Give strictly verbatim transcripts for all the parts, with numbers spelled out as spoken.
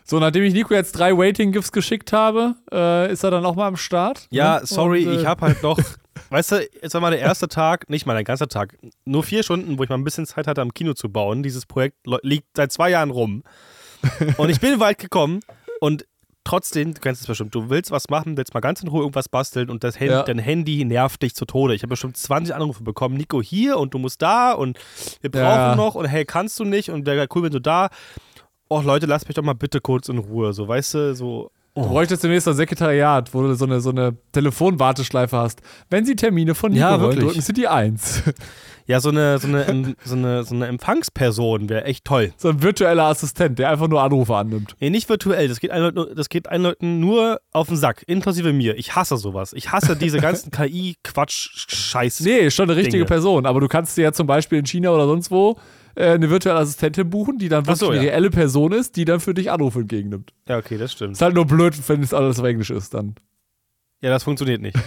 So, nachdem ich Nico jetzt drei Waiting-Gifts geschickt habe, äh, ist er dann auch mal am Start. Ja, ne? sorry, Und, äh, ich habe halt noch, weißt du, jetzt war mal der erste Tag, nicht mal der ganze Tag, nur vier Stunden, wo ich mal ein bisschen Zeit hatte, am Kino zu bauen. Dieses Projekt liegt seit zwei Jahren rum. Und ich bin weit gekommen und trotzdem, du kennst es bestimmt, du willst was machen, willst mal ganz in Ruhe irgendwas basteln und das Hand, Ja. dein Handy nervt dich zu Tode. Ich habe bestimmt zwanzig Anrufe bekommen, Nico hier und du musst da und wir brauchen Ja. noch und hey, kannst du nicht und wäre cool, wenn du da. Oh Leute, lass mich doch mal bitte kurz in Ruhe, so, weißt du, so. Du Oh. bräuchtest demnächst ein Sekretariat, wo du so eine, so eine Telefonwarteschleife hast. Wenn Sie Termine von Nico Ja, wollen, wirklich. drücken Sie die eins. Ja, so eine, so eine, so eine, so eine Empfangsperson wäre echt toll. So ein virtueller Assistent, der einfach nur Anrufe annimmt. Nee, nicht virtuell, das geht allen Leuten, das geht allen Leuten nur auf den Sack, inklusive mir. Ich hasse sowas. Ich hasse diese ganzen K I-Quatsch-Scheiß. Nee, schon eine richtige Dinge. Person. Aber du kannst dir ja zum Beispiel in China oder sonst wo äh, eine virtuelle Assistentin buchen, die dann Ach wirklich so, eine ja. reelle Person ist, die dann für dich Anrufe entgegennimmt. Ja, okay, das stimmt. Ist halt nur blöd, wenn es alles auf Englisch ist dann. Ja, das funktioniert nicht.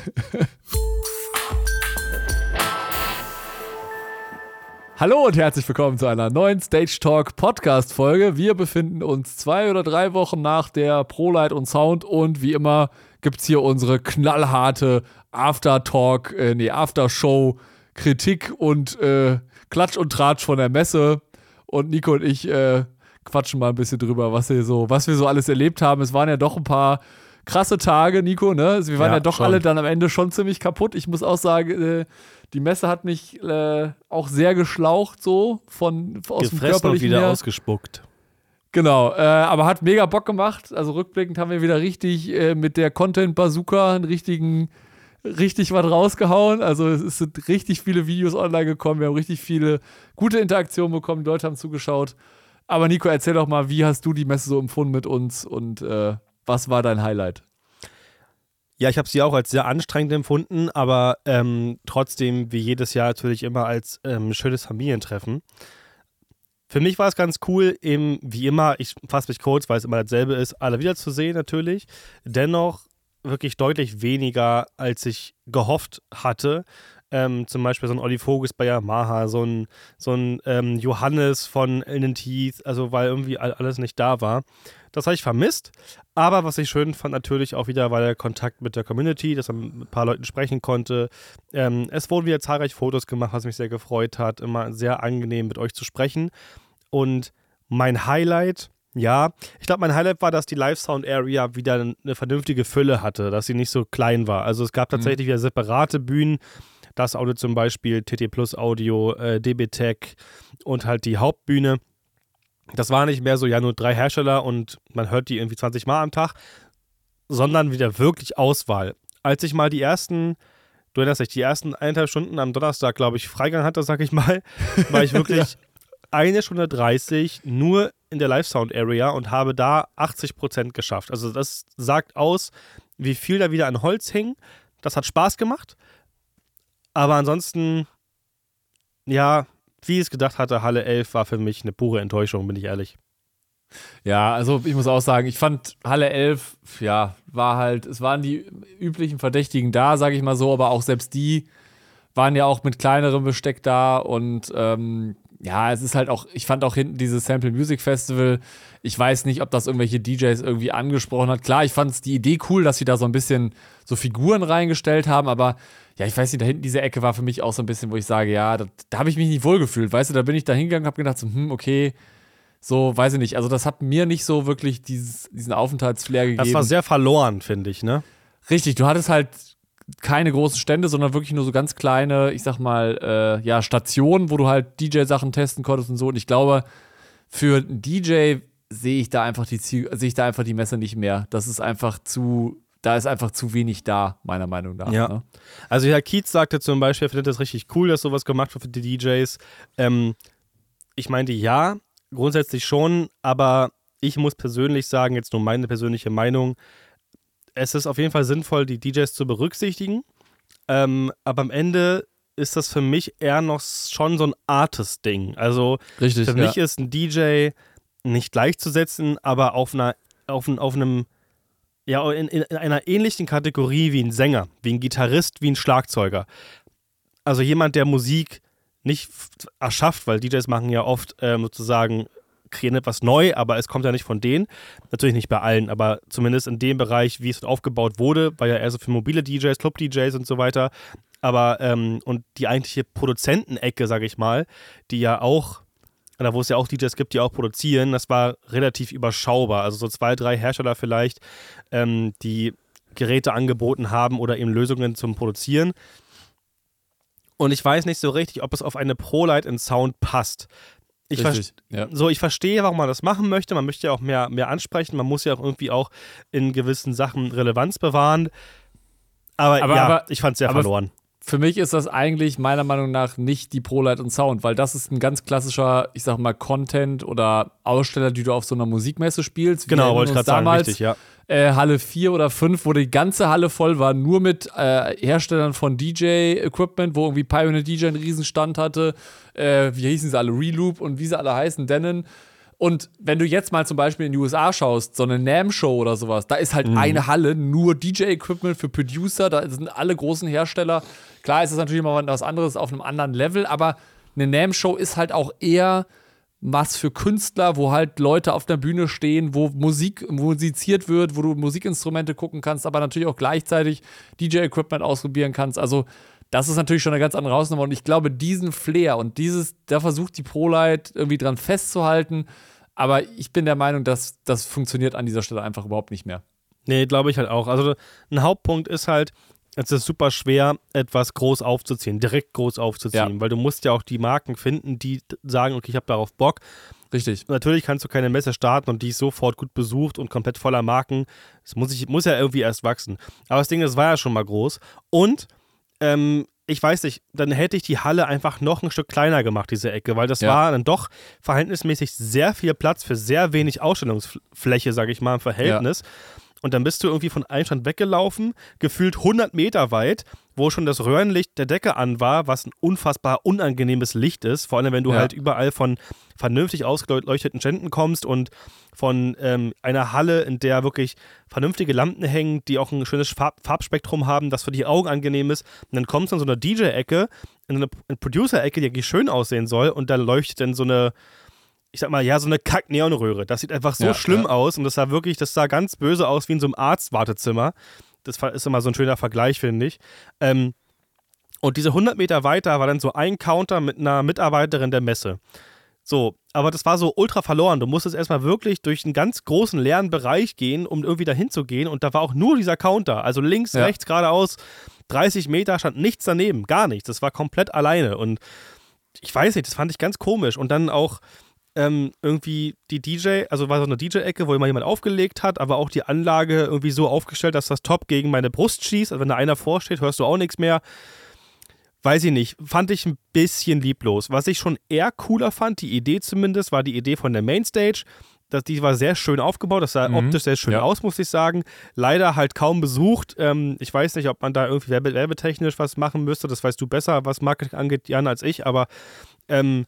Hallo und herzlich willkommen zu einer neuen Stage Talk Podcast Folge. Wir befinden uns zwei oder drei Wochen nach der ProLight und Sound und wie immer gibt's hier unsere knallharte After-Talk, äh, nee, After-Show Kritik und äh, Klatsch und Tratsch von der Messe. Und Nico und ich äh, quatschen mal ein bisschen drüber, was wir so, was wir so alles erlebt haben. Es waren ja doch ein paar krasse Tage, Nico, ne? Also wir waren ja, Ja, doch schon. alle dann am Ende schon ziemlich kaputt. Ich muss auch sagen, äh, die Messe hat mich äh, auch sehr geschlaucht, so von aus dem Gefressen und körperlichen wieder her. ausgespuckt. Genau, äh, aber hat mega Bock gemacht. Also rückblickend haben wir wieder richtig äh, mit der Content Bazooka einen richtigen, richtig was rausgehauen. Also es sind richtig viele Videos online gekommen. Wir haben richtig viele gute Interaktionen bekommen. Die Leute haben zugeschaut. Aber Nico, erzähl doch mal, wie hast du die Messe so empfunden mit uns und äh, was war dein Highlight? Ja, ich habe sie auch als sehr anstrengend empfunden, aber ähm, trotzdem wie jedes Jahr natürlich immer als ähm, schönes Familientreffen. Für mich war es ganz cool, eben wie immer, ich fasse mich kurz, weil es immer dasselbe ist, alle wiederzusehen natürlich. Dennoch wirklich deutlich weniger, als ich gehofft hatte. Ähm, zum Beispiel so ein Olli Voges bei Yamaha, so ein, so ein ähm, Johannes von Elden Teeth, also weil irgendwie all- alles nicht da war. Das habe ich vermisst, aber was ich schön fand natürlich auch wieder war der Kontakt mit der Community, dass man mit ein paar Leuten sprechen konnte. Ähm, es wurden wieder zahlreich Fotos gemacht, was mich sehr gefreut hat. Immer sehr angenehm mit euch zu sprechen. Und mein Highlight, ja, ich glaube mein Highlight war, dass die Live-Sound-Area wieder eine vernünftige Fülle hatte, dass sie nicht so klein war. Also es gab tatsächlich wieder separate Bühnen, das Audio zum Beispiel, T T Plus Audio, äh, D B Tech und halt die Hauptbühne. Das war nicht mehr so, ja, nur drei Hersteller und man hört die irgendwie zwanzig Mal am Tag, sondern wieder wirklich Auswahl. Als ich mal die ersten, du erinnerst dich, die ersten eineinhalb Stunden am Donnerstag, glaube ich, Freigang hatte, sag ich mal, war ich wirklich eine Stunde dreißig nur in der Live-Sound-Area und habe da achtzig Prozent geschafft. Also das sagt aus, wie viel da wieder an Holz hing. Das hat Spaß gemacht. Aber ansonsten, ja, wie ich es gedacht hatte, Halle elf war für mich eine pure Enttäuschung, bin ich ehrlich. Ja, also ich muss auch sagen, ich fand Halle elf, ja, war halt, es waren die üblichen Verdächtigen da, sage ich mal so, aber auch selbst die waren ja auch mit kleinerem Besteck da und ähm, ja, es ist halt auch, ich fand auch hinten dieses Sample Music Festival, ich weiß nicht, ob das irgendwelche D Js irgendwie angesprochen hat. Klar, ich fand es die Idee cool, dass sie da so ein bisschen so Figuren reingestellt haben, aber ja, ich weiß nicht, da hinten diese Ecke war für mich auch so ein bisschen, wo ich sage, ja, da, da habe ich mich nicht wohlgefühlt, weißt du, da bin ich da hingegangen, habe gedacht so, hm, okay, so, weiß ich nicht, also das hat mir nicht so wirklich dieses, diesen Aufenthaltsflair gegeben. Das war sehr verloren, finde ich, ne? Richtig, du hattest halt keine großen Stände, sondern wirklich nur so ganz kleine, ich sag mal, äh, ja, Stationen, wo du halt D J-Sachen testen konntest und so. Und ich glaube, für einen D J sehe ich da einfach die Ziel, sehe ich da einfach die Messe nicht mehr. Das ist einfach zu, da ist einfach zu wenig da, meiner Meinung nach. Ja. Ne? Also Herr Kietz sagte zum Beispiel, er findet das richtig cool, dass sowas gemacht wird für die D Js. Ähm, ich meinte, ja, grundsätzlich schon, aber ich muss persönlich sagen, jetzt nur meine persönliche Meinung, es ist auf jeden Fall sinnvoll, die D Js zu berücksichtigen, ähm, aber am Ende ist das für mich eher noch schon so ein Artist-Ding. Also Richtig, für ja. mich ist ein D J nicht gleichzusetzen, aber auf einer, auf, ein, auf einem, ja, in, in einer ähnlichen Kategorie wie ein Sänger, wie ein Gitarrist, wie ein Schlagzeuger. Also jemand, der Musik nicht f- erschafft, weil D Js machen ja oft ähm, sozusagen kreieren etwas neu, aber es kommt ja nicht von denen. Natürlich nicht bei allen, aber zumindest in dem Bereich, wie es aufgebaut wurde, war ja eher so für mobile D Js, Club-D Js und so weiter. Aber, ähm, und die eigentliche Produzentenecke, sage ich mal, die ja auch, oder wo es ja auch D Js gibt, die auch produzieren, das war relativ überschaubar. Also so zwei, drei Hersteller vielleicht, ähm, die Geräte angeboten haben oder eben Lösungen zum Produzieren. Und ich weiß nicht so richtig, ob es auf eine ProLight in Sound passt. Ich, ver- ja. so, ich verstehe, warum man das machen möchte. Man möchte ja auch mehr, mehr ansprechen. Man muss ja auch irgendwie auch in gewissen Sachen Relevanz bewahren. Aber, aber ja, aber, ich fand es sehr verloren. Für mich ist das eigentlich meiner Meinung nach nicht die ProLight und Sound, weil das ist ein ganz klassischer, ich sag mal, Content oder Aussteller, die du auf so einer Musikmesse spielst. Genau, wollte ich gerade sagen, richtig, ja. Äh, Halle vier oder fünf, wo die ganze Halle voll war, nur mit äh, Herstellern von D J-Equipment, wo irgendwie Pioneer D J einen Riesenstand hatte, äh, wie hießen sie alle, Reloop und wie sie alle heißen, Denon. Und wenn du jetzt mal zum Beispiel in die U S A schaust, so eine NAMM-Show oder sowas, da ist halt mhm. eine Halle, nur D J-Equipment für Producer, da sind alle großen Hersteller. Klar ist es natürlich immer was anderes auf einem anderen Level, aber eine NAMM-Show ist halt auch eher was für Künstler, wo halt Leute auf der Bühne stehen, wo Musik musiziert wird, wo du Musikinstrumente gucken kannst, aber natürlich auch gleichzeitig D J-Equipment ausprobieren kannst. Also das ist natürlich schon eine ganz andere Hausnummer und ich glaube, diesen Flair und dieses, da versucht die ProLight irgendwie dran festzuhalten, aber ich bin der Meinung, dass das funktioniert an dieser Stelle einfach überhaupt nicht mehr. Nee, glaube ich halt auch. Also ein Hauptpunkt ist halt, es ist super schwer, etwas groß aufzuziehen, direkt groß aufzuziehen, ja. weil du musst ja auch die Marken finden, die sagen, okay, ich habe darauf Bock. Richtig. Und natürlich kannst du keine Messe starten und die ist sofort gut besucht und komplett voller Marken. Das muss, ich, muss ja irgendwie erst wachsen. Aber das Ding, das war ja schon mal groß. Und ähm, ich weiß nicht, dann hätte ich die Halle einfach noch ein Stück kleiner gemacht, diese Ecke, weil das ja. war dann doch verhältnismäßig sehr viel Platz für sehr wenig Ausstellungsfläche, sage ich mal, im Verhältnis. Ja. Und dann bist du irgendwie von einem Stand weggelaufen, gefühlt hundert Meter weit, wo schon das Röhrenlicht der Decke an war, was ein unfassbar unangenehmes Licht ist. Vor allem, wenn du ja. halt überall von vernünftig ausgeleuchteten Ständen kommst und von ähm, einer Halle, in der wirklich vernünftige Lampen hängen, die auch ein schönes Farb- Farbspektrum haben, das für die Augen angenehm ist. Und dann kommst du in so eine D J-Ecke, in eine Producer-Ecke, die eigentlich schön aussehen soll, und dann leuchtet dann so eine, ich sag mal, ja, so eine Kack-Neonröhre. Das sieht einfach so ja, schlimm ja. aus und das sah wirklich, das sah ganz böse aus wie in so einem Arztwartezimmer. Das ist immer so ein schöner Vergleich, finde ich. Ähm, und diese hundert Meter weiter war dann so ein Counter mit einer Mitarbeiterin der Messe. So, aber das war so ultra verloren. Du musstest erstmal wirklich durch einen ganz großen leeren Bereich gehen, um irgendwie dahin zu gehen, und da war auch nur dieser Counter. Also links, ja. rechts, geradeaus, dreißig Meter stand nichts daneben, gar nichts. Das war komplett alleine und ich weiß nicht, das fand ich ganz komisch. Und dann auch Ähm, irgendwie die D J, also war so eine D J-Ecke, wo immer jemand aufgelegt hat, aber auch die Anlage irgendwie so aufgestellt, dass das Top gegen meine Brust schießt. Also wenn da einer vorsteht, hörst du auch nichts mehr. Weiß ich nicht. Fand ich ein bisschen lieblos. Was ich schon eher cooler fand, die Idee zumindest, war die Idee von der Mainstage. Das, die war sehr schön aufgebaut, das sah mhm. optisch sehr schön ja. aus, muss ich sagen. Leider halt kaum besucht. Ähm, ich weiß nicht, ob man da irgendwie werbe- werbetechnisch was machen müsste. Das weißt du besser, was Marketing angeht, Jan, als ich. Aber ähm,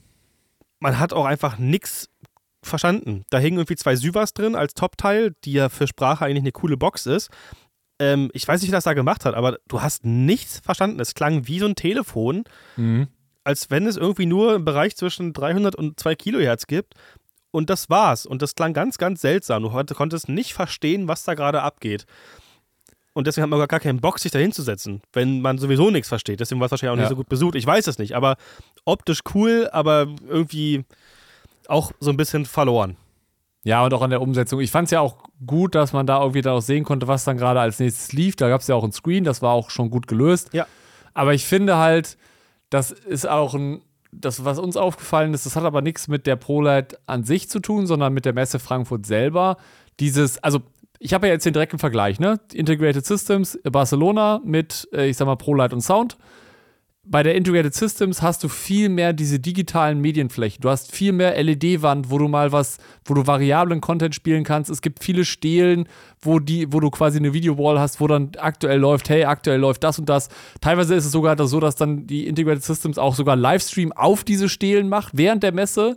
man hat auch einfach nichts verstanden. Da hingen irgendwie zwei Syvas drin als Top-Teil, die ja für Sprache eigentlich eine coole Box ist. Ähm, ich weiß nicht, wie das da gemacht hat, aber du hast nichts verstanden. Es klang wie so ein Telefon, mhm. als wenn es irgendwie nur im Bereich zwischen dreihundert und zwei Kilohertz gibt. Und das war's. Und das klang ganz, ganz seltsam. Du konntest nicht verstehen, was da gerade abgeht. Und deswegen hat man gar keinen Bock, sich da hinzusetzen, wenn man sowieso nichts versteht. Deswegen war es wahrscheinlich auch ja. nicht so gut besucht. Ich weiß es nicht, aber optisch cool, aber irgendwie auch so ein bisschen verloren. Ja, und auch an der Umsetzung. Ich fand es ja auch gut, dass man da irgendwie dann auch sehen konnte, was dann gerade als nächstes lief. Da gab es ja auch ein Screen, das war auch schon gut gelöst. Ja. Aber ich finde halt, das ist auch ein, das, was uns aufgefallen ist, das hat aber nichts mit der ProLight an sich zu tun, sondern mit der Messe Frankfurt selber. Dieses, also ich habe ja jetzt den direkten Vergleich, ne? Integrated Systems Barcelona mit, äh, ich sag mal, ProLight und Sound. Bei der Integrated Systems hast du viel mehr diese digitalen Medienflächen. Du hast viel mehr L E D-Wand, wo du mal was, wo du variablen Content spielen kannst. Es gibt viele Stelen, wo die, wo du quasi eine Video-Wall hast, wo dann aktuell läuft, hey, aktuell läuft das und das. Teilweise ist es sogar so, dass dann die Integrated Systems auch sogar Livestream auf diese Stelen macht, während der Messe.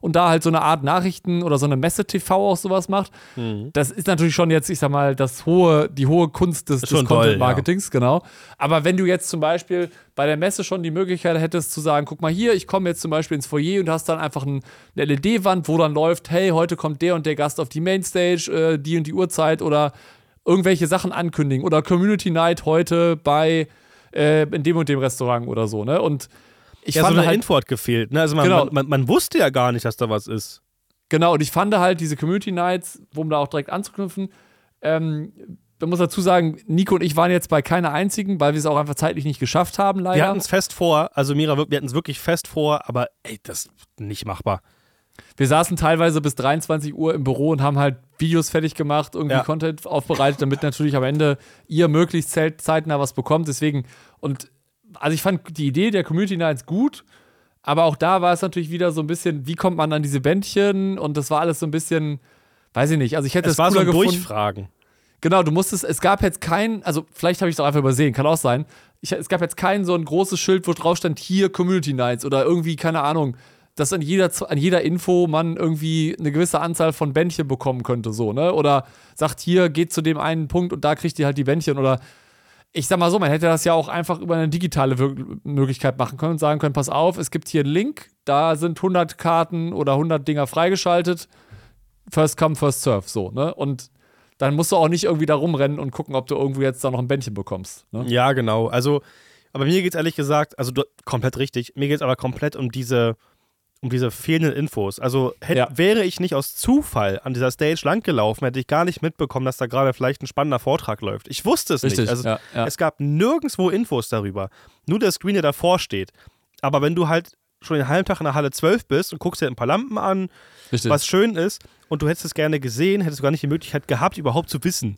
und da halt so eine Art Nachrichten oder so eine Messe-T V auch sowas macht. Mhm. Das ist natürlich schon jetzt, ich sag mal, das hohe, die hohe Kunst des, des Content-Marketings, ja. Genau. Aber wenn du jetzt zum Beispiel bei der Messe schon die Möglichkeit hättest zu sagen, guck mal hier, ich komme jetzt zum Beispiel ins Foyer und hast dann einfach ein, eine L E D-Wand, wo dann läuft, hey, heute kommt der und der Gast auf die Mainstage, äh, die und die Uhrzeit oder irgendwelche Sachen ankündigen oder Community Night heute bei äh, in dem und dem Restaurant oder so, ne? Und ich ja, fand so eine halt, Info hat gefehlt, ne? Also man, genau. man, man, man wusste ja gar nicht, dass da was ist. Genau, und ich fand halt diese Community Nights, um da auch direkt anzuknüpfen, ähm, man muss dazu sagen, Nico und ich waren jetzt bei keiner einzigen, weil wir es auch einfach zeitlich nicht geschafft haben, leider. Wir hatten es fest vor, also Mira, wir hatten es wirklich fest vor, aber ey, das ist nicht machbar. Wir saßen teilweise bis dreiundzwanzig Uhr im Büro und haben halt Videos fertig gemacht, irgendwie ja. Content aufbereitet, damit natürlich am Ende ihr möglichst zeitnah was bekommt. Deswegen, und also ich fand die Idee der Community Nights gut, aber auch da war es natürlich wieder so ein bisschen, wie kommt man an diese Bändchen? Und das war alles so ein bisschen, weiß ich nicht, also ich hätte es das cooler war so ein gefunden. Durchfragen. Genau, du musstest, es gab jetzt kein, also vielleicht habe ich es auch einfach übersehen, kann auch sein. Ich, es gab jetzt kein so ein großes Schild, wo drauf stand, hier Community Nights oder irgendwie, keine Ahnung, dass an jeder, an jeder Info man irgendwie eine gewisse Anzahl von Bändchen bekommen könnte, so, ne? Oder sagt, hier, geht zu dem einen Punkt und da kriegt ihr halt die Bändchen. Oder ich sag mal so, man hätte das ja auch einfach über eine digitale Wir- Möglichkeit machen können und sagen können, pass auf, es gibt hier einen Link, da sind hundert Karten oder hundert Dinger freigeschaltet. First come, first serve, so, ne? Und dann musst du auch nicht irgendwie da rumrennen und gucken, ob du irgendwo jetzt da noch ein Bändchen bekommst, ne? Ja, genau. Also, aber mir geht's ehrlich gesagt, also du, komplett richtig, mir geht's aber komplett um diese um diese fehlenden Infos. Also hätte, ja. wäre ich nicht aus Zufall an dieser Stage langgelaufen, hätte ich gar nicht mitbekommen, dass da gerade vielleicht ein spannender Vortrag läuft. Ich wusste es Richtig, nicht. Also ja, ja. es gab nirgendwo Infos darüber. Nur der Screen, der davor steht. Aber wenn du halt schon den halben Tag in der Halle zwölf bist und guckst dir ein paar Lampen an, Richtig. was schön ist, und du hättest es gerne gesehen, hättest du gar nicht die Möglichkeit gehabt, überhaupt zu wissen,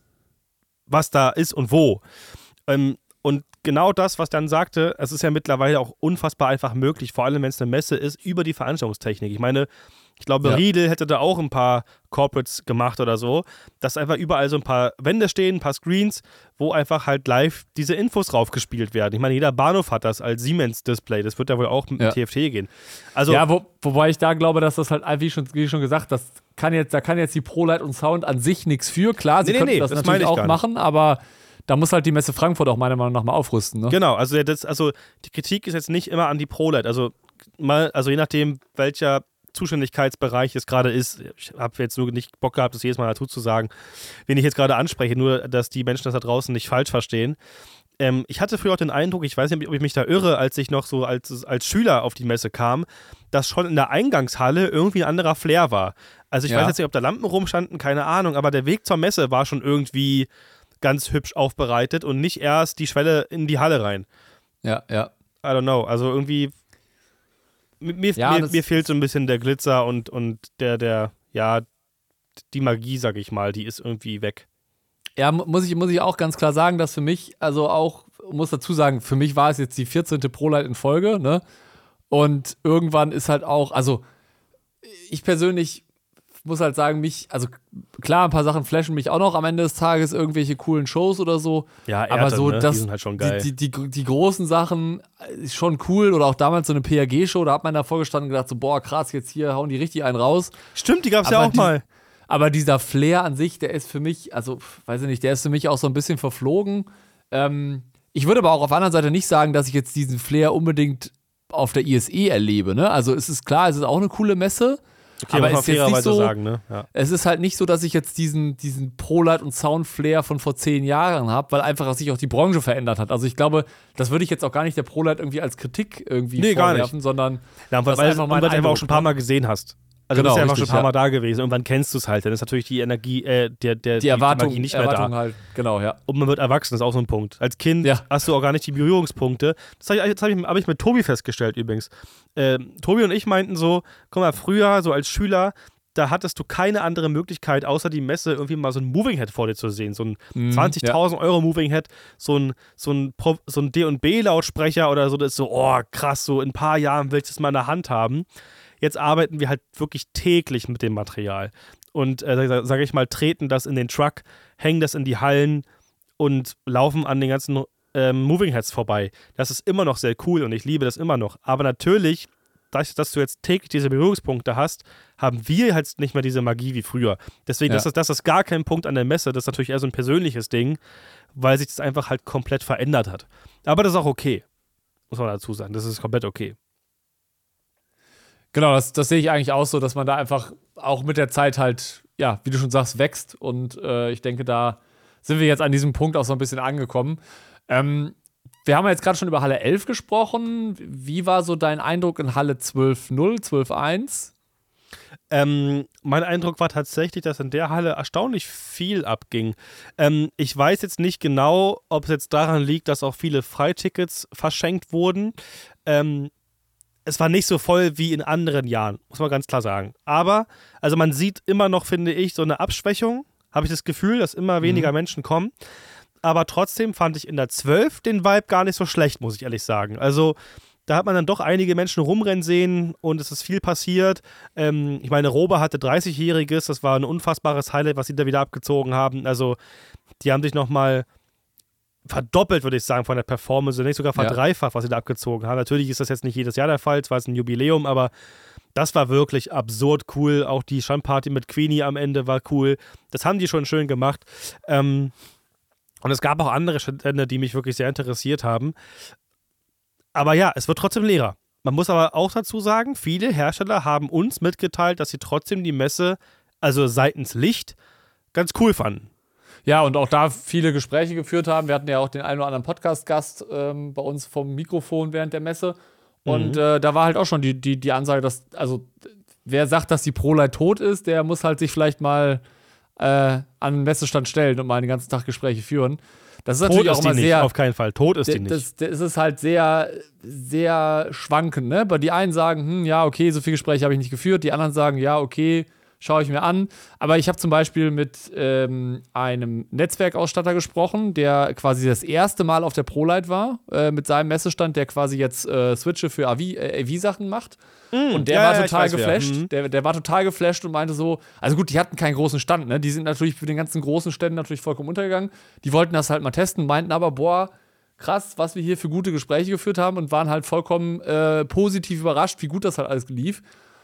was da ist und wo. Ähm, Und genau das, was dann sagte, es ist ja mittlerweile auch unfassbar einfach möglich, vor allem wenn es eine Messe ist, über die Veranstaltungstechnik. Ich meine, ich glaube, ja. Riedel hätte da auch ein paar Corporates gemacht oder so, dass einfach überall so ein paar Wände stehen, ein paar Screens, wo einfach halt live diese Infos raufgespielt werden. Ich meine, jeder Bahnhof hat das als Siemens-Display, das wird ja wohl auch mit ja. T F T gehen. Also, ja, wo, wobei ich da glaube, dass das halt, wie schon, wie schon gesagt, das kann jetzt, da kann jetzt die ProLight und Sound an sich nichts für. Klar, sie nee, könnten nee, das, das natürlich auch machen, aber da muss halt die Messe Frankfurt auch meiner Meinung nach mal aufrüsten, ne? Genau, also, das, also die Kritik ist jetzt nicht immer an die ProLight. Also, mal, also je nachdem, welcher Zuständigkeitsbereich es gerade ist. Ich habe jetzt nur nicht Bock gehabt, das jedes Mal dazu zu sagen, wen ich jetzt gerade anspreche, nur, dass die Menschen das da draußen nicht falsch verstehen. Ähm, ich hatte früher auch den Eindruck, ich weiß nicht, ob ich mich da irre, als ich noch so als, als Schüler auf die Messe kam, dass schon in der Eingangshalle irgendwie ein anderer Flair war. Also ich ja. weiß jetzt nicht, ob da Lampen rumstanden, keine Ahnung, aber der Weg zur Messe war schon irgendwie ganz hübsch aufbereitet und nicht erst die Schwelle in die Halle rein. Ja, ja. I don't know, also irgendwie mir, ja, mir, mir fehlt so ein bisschen der Glitzer und, und der, der, ja, die Magie, sag ich mal, die ist irgendwie weg. Ja, muss ich, muss ich auch ganz klar sagen, dass für mich, also auch, muss dazu sagen, für mich war es jetzt die vierzehnte ProLight in Folge, ne? Und irgendwann ist halt auch, also ich persönlich muss halt sagen, mich, also klar, ein paar Sachen flashen mich auch noch am Ende des Tages, irgendwelche coolen Shows oder so. Ja, Erte, aber so, ne? das, die sind halt schon geil. Die, die, die, die großen Sachen ist schon cool. Oder auch damals so eine P A G-Show, da hat man da vorgestanden und gedacht, so, boah, krass, jetzt hier hauen die richtig einen raus. Stimmt, die gab's aber ja auch die, mal. Aber dieser Flair an sich, der ist für mich, also, weiß ich nicht, der ist für mich auch so ein bisschen verflogen. Ähm, ich würde aber auch auf der anderen Seite nicht sagen, dass ich jetzt diesen Flair unbedingt auf der I S E erlebe, ne? Also es ist klar, es ist auch eine coole Messe. Okay, aber muss man es ist jetzt nicht so, sagen, ne? Ja. Es ist halt nicht so, dass ich jetzt diesen, diesen ProLight und Sound-Flair von vor zehn Jahren habe, weil einfach sich auch die Branche verändert hat. Also ich glaube, das würde ich jetzt auch gar nicht der ProLight irgendwie als Kritik irgendwie nee, vorwerfen, sondern ja, weil, weil du es einfach auch schon ein paar Mal gesehen hast. Also genau, du bist ja einfach richtig, schon ein paar Mal ja. da gewesen. Irgendwann kennst du es halt. Dann ist natürlich die Energie, äh, der, der, die Erwartung, die Magie nicht Erwartung mehr da. Halt, genau, ja. Und man wird erwachsen, das ist auch so ein Punkt. Als Kind ja. hast du auch gar nicht die Berührungspunkte. Das habe ich, hab ich, hab ich mit Tobi festgestellt übrigens. Ähm, Tobi und ich meinten so, guck mal, früher, so als Schüler, da hattest du keine andere Möglichkeit, außer die Messe irgendwie mal so ein Moving Head vor dir zu sehen. So ein mm, zwanzigtausend ja. Euro Moving Head, so ein, so ein, Pro, so ein D und B-Lautsprecher oder so. Das ist so, oh krass, so in ein paar Jahren will ich das mal in der Hand haben. Jetzt arbeiten wir halt wirklich täglich mit dem Material. Und, äh, sage ich mal, treten das in den Truck, hängen das in die Hallen und laufen an den ganzen ähm, Moving Heads vorbei. Das ist immer noch sehr cool und ich liebe das immer noch. Aber natürlich dadurch, dass du jetzt täglich diese Berührungspunkte hast, haben wir halt nicht mehr diese Magie wie früher. Deswegen, Ja. das, ist, das ist gar kein Punkt an der Messe. Das ist natürlich eher so ein persönliches Ding, weil sich das einfach halt komplett verändert hat. Aber das ist auch okay. Muss man dazu sagen. Das ist komplett okay. Genau, das, das sehe ich eigentlich auch so, dass man da einfach auch mit der Zeit halt, ja, wie du schon sagst, wächst. Und äh, ich denke, da sind wir jetzt an diesem Punkt auch so ein bisschen angekommen. Ähm, wir haben ja jetzt gerade schon über Halle elf gesprochen. Wie war so dein Eindruck in Halle zwölf null, zwölf eins? Ähm, mein Eindruck war tatsächlich, dass in der Halle erstaunlich viel abging. Ähm, ich weiß jetzt nicht genau, ob es jetzt daran liegt, dass auch viele Freitickets verschenkt wurden. Ähm, es war nicht so voll wie in anderen Jahren, muss man ganz klar sagen. Aber, also man sieht immer noch, finde ich, so eine Abschwächung. Habe ich das Gefühl, dass immer weniger Mhm. Menschen kommen. Aber trotzdem fand ich in der zwölf den Vibe gar nicht so schlecht, muss ich ehrlich sagen. Also da hat man dann doch einige Menschen rumrennen sehen und es ist viel passiert. Ähm, ich meine, Robe hatte dreißigjähriges, das war ein unfassbares Highlight, was sie da wieder abgezogen haben. Also die haben sich nochmal verdoppelt, würde ich sagen, von der Performance, nicht sogar Ja. verdreifacht, was sie da abgezogen haben. Natürlich ist das jetzt nicht jedes Jahr der Fall, es war jetzt ein Jubiläum, aber das war wirklich absurd cool. Auch die Champparty mit Queenie am Ende war cool. Das haben die schon schön gemacht. Ähm, und es gab auch andere Stände, die mich wirklich sehr interessiert haben. Aber ja, es wird trotzdem leerer. Man muss aber auch dazu sagen, viele Hersteller haben uns mitgeteilt, dass sie trotzdem die Messe, also seitens Licht, ganz cool fanden. Ja, und auch da viele Gespräche geführt haben. Wir hatten ja auch den einen oder anderen Podcast-Gast ähm, bei uns vom Mikrofon während der Messe. Und Mhm. äh, da war halt auch schon die, die, die Ansage, dass, also, wer sagt, dass die ProLight tot ist, der muss halt sich vielleicht mal äh, an den Messestand stellen und mal den ganzen Tag Gespräche führen. Das ist Tot natürlich ist auch die immer nicht, sehr. auf keinen Fall. Tot ist die d- nicht. Das, das ist halt sehr, sehr schwankend, ne? Bei die einen sagen, hm, ja, okay, so viele Gespräche habe ich nicht geführt. Die anderen sagen, ja, okay, schaue ich mir an. Aber ich habe zum Beispiel mit ähm, einem Netzwerkausstatter gesprochen, der quasi das erste Mal auf der ProLight war, äh, mit seinem Messestand, der quasi jetzt äh, Switche für A V, äh, A V-Sachen macht. Und der ja, war ja, ich total weiß wer. geflasht. Mhm. Der, der war total geflasht und meinte so, also gut, die hatten keinen großen Stand, ne? Die sind natürlich für den ganzen großen Ständen natürlich vollkommen untergegangen. Die wollten das halt mal testen, meinten aber, boah, krass, was wir hier für gute Gespräche geführt haben und waren halt vollkommen äh, positiv überrascht, wie gut das halt alles lief.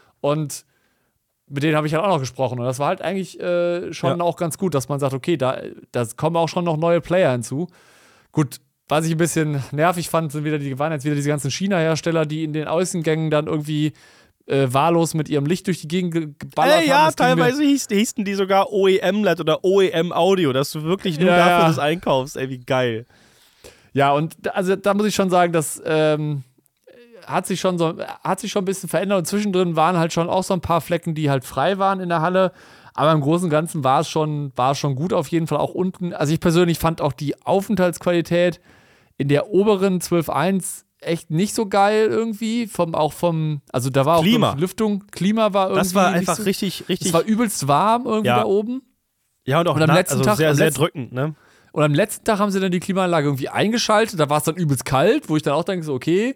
Und mit denen habe ich halt auch noch gesprochen. Und das war halt eigentlich äh, schon Ja. auch ganz gut, dass man sagt, okay, da, da kommen auch schon noch neue Player hinzu. Gut, was ich ein bisschen nervig fand, sind wieder die, waren jetzt wieder diese ganzen China-Hersteller, die in den Außengängen dann irgendwie äh, wahllos mit ihrem Licht durch die Gegend ge geballert Ey, haben. ja, Das ging mir- teilweise hieß, hießen die sogar O E M-L E D oder O E M-Audio, dass du wirklich nur Ja, dafür ja. das einkaufst. Ey, wie geil. Ja, und da- also da muss ich schon sagen, das ähm, hat sich schon so, hat sich schon ein bisschen verändert und zwischendrin waren halt schon auch so ein paar Flecken, die halt frei waren in der Halle. Aber im Großen und Ganzen war es schon, war es schon gut auf jeden Fall auch unten. Also ich persönlich fand auch die Aufenthaltsqualität in der oberen zwölf eins echt nicht so geil irgendwie. Vom, auch vom, also da war auch Klima. wirklich Lüftung, Klima war irgendwie. Das war nicht einfach so, richtig, richtig. Es war übelst warm irgendwie Ja. da oben. ja, und auch und am na- letzten also Tag- sehr, am sehr letzten- drückend, ne? Und am letzten Tag haben sie dann die Klimaanlage irgendwie eingeschaltet. Da war es dann übelst kalt, wo ich dann auch denke, so, okay,